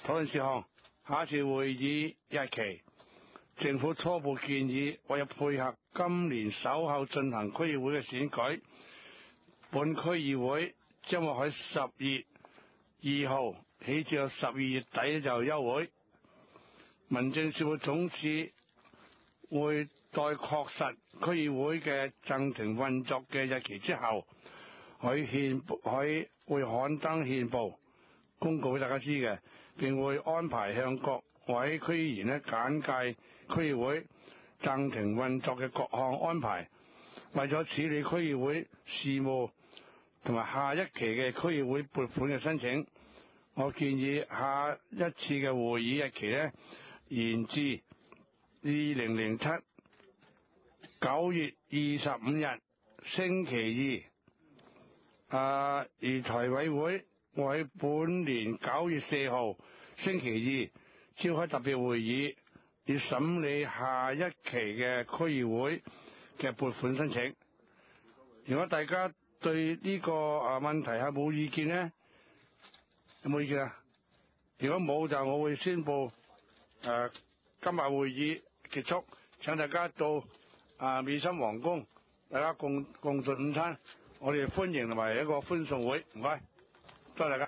討論事項。下一次會議日期，政府初步建議為咗配合今年稍後進行區議會嘅選舉，本區議會將會喺10月2號起至到12月底就休會。民政事務總署會待確實區議會嘅暫停運作嘅日期之後，會刊登憲報公告俾大家知嘅，並會安排向各位區議員簡介區議會暫停運作嘅各項安排。為咗處理區議會事務同埋下一期嘅區議會撥款嘅申請，我建議下一次嘅會議日期延至2007 9月25日星期二。而財委會會喺本年9月4號星期二召開特別會議，要審理下一期嘅區議會嘅撥款申請。如果大家對呢個問題係冇意見呢？有冇意見啊？如果冇就我會宣布今日會議結束，請大家到美心皇宮，大家共進午餐。我哋歡迎同埋一個歡送會，唔該，多謝大家。